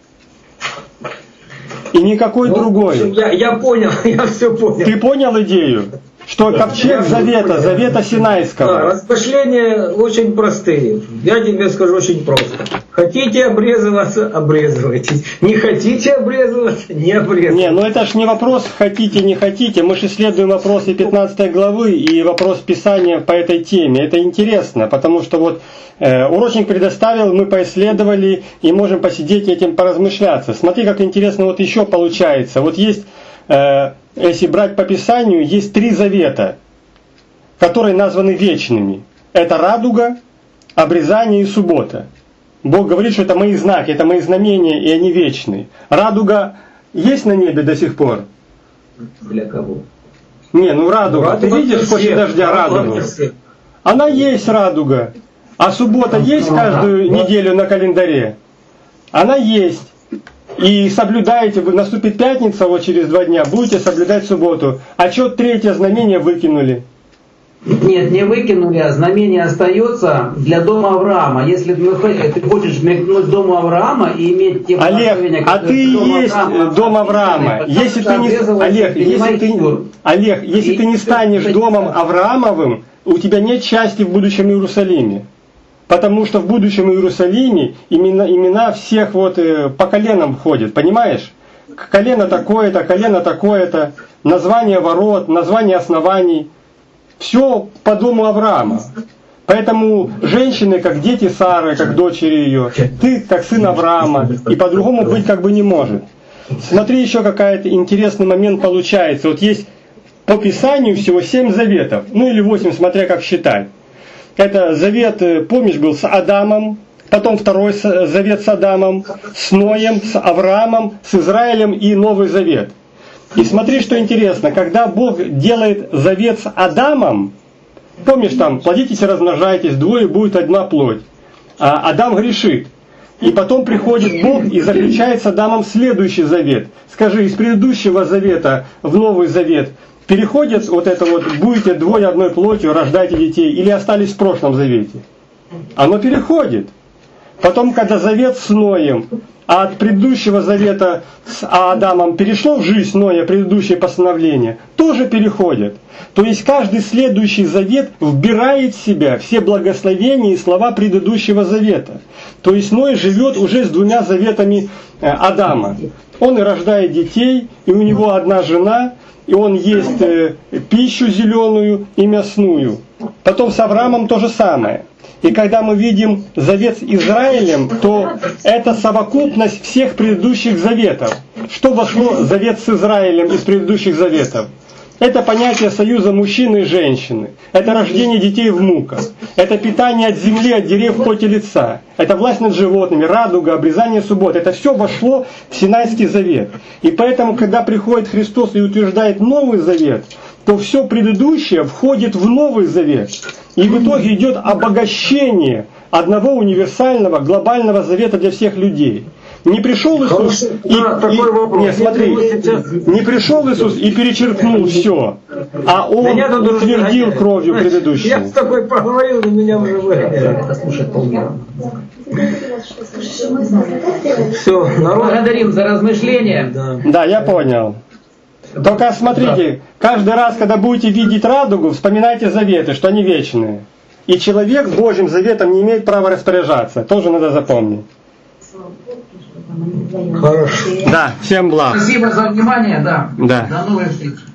И никакой другой. Я понял, я все понял. Ты понял идею? Что ковчег завета Синайского. Да, размышления очень простые. Я тебе скажу очень просто. Хотите обрезываться — обрезывайтесь. Не хотите обрезываться — не обрезывайтесь. Это ж не вопрос хотите, не хотите. Мы же исследуем вопросы 15 главы и вопрос Писания по этой теме. Это интересно, потому что урочник предоставил, мы поисследовали и можем посидеть и этим поразмышляться. Смотри, как интересно еще получается. Есть... Если брать по Писанию, есть 3 завета, которые названы вечными. Это радуга, обрезание и суббота. Бог говорит, что это мои знаки, это мои знамения, и они вечны. Радуга есть на небе до сих пор? Для кого? Радуга. Ты видишь после дождя радугу? Она есть радуга. А суббота есть каждую неделю на календаре? Она есть. И соблюдаете, наступит пятница, через 2 дня, будете соблюдать субботу. А что 3-е знамение выкинули? Нет, не выкинули, а знамение остается для дома Авраама. Если ты хочешь вмекнуть дому Авраама и иметь те благословения, а ты и есть дом Авраама. Если ты не станешь домом Авраамовым, у тебя нет части в будущем Иерусалиме. Потому что в будущем Иерусалиме имена всех по коленам входят, понимаешь? Колено такое-то, название ворот, название оснований. Все по дому Авраама. Поэтому женщины, как дети Сары, как дочери ее, ты как сын Авраама, и по-другому быть как бы не может. Смотри, еще какой-то интересный момент получается. Вот есть по Писанию всего 7 заветов, ну или 8, смотря как считать. Это завет, помнишь, был с Адамом, потом второй завет с Адамом, с Ноем, с Авраамом, с Израилем и Новый Завет. И смотри, что интересно, когда Бог делает завет с Адамом, помнишь там, плодитесь и размножайтесь, двое будет одна плоть. А Адам грешит. И потом приходит Бог и заключает с Адамом следующий завет. Скажи, из предыдущего завета в Новый Завет переходит вот это вот, будете двое одной плотью, рождайте детей, или остались в прошлом завете? Оно переходит. Потом, когда завет с Ноем, а от предыдущего завета с Адамом перешло в жизнь Ноя, предыдущее постановление, тоже переходит. То есть каждый следующий завет вбирает в себя все благословения и слова предыдущего завета. То есть Ной живет уже с 2 заветами Адама. Он и рождает детей, и у него одна жена, и он ест пищу зеленую и мясную. Потом с Авраамом то же самое. И когда мы видим завет с Израилем, то это совокупность всех предыдущих заветов. Что вошло в завет с Израилем из предыдущих заветов? Это понятие союза мужчины и женщины. Это рождение детей в муках. Это питание от земли, от дерев в поте лица. Это власть над животными, радуга, обрезание суббот. Это все вошло в Синайский завет. И поэтому, когда приходит Христос и утверждает Новый Завет, то все предыдущее входит в Новый Завет. И в итоге идет обогащение одного универсального, глобального завета для всех людей. Не пришел Иисус не пришел Иисус и перечеркнул все, а Он утвердил кровью предыдущую. Я с тобой поговорил, но меня уже выгнали. Это слушает полмира. Все, народ. Благодарим за размышления. Да, я понял. Только смотрите, каждый раз, когда будете видеть радугу, вспоминайте заветы, что они вечные. И человек Божьим заветом не имеет права распоряжаться. Тоже надо запомнить. Хорошо. Да, всем благ. Спасибо за внимание, да. Да. До новых встреч.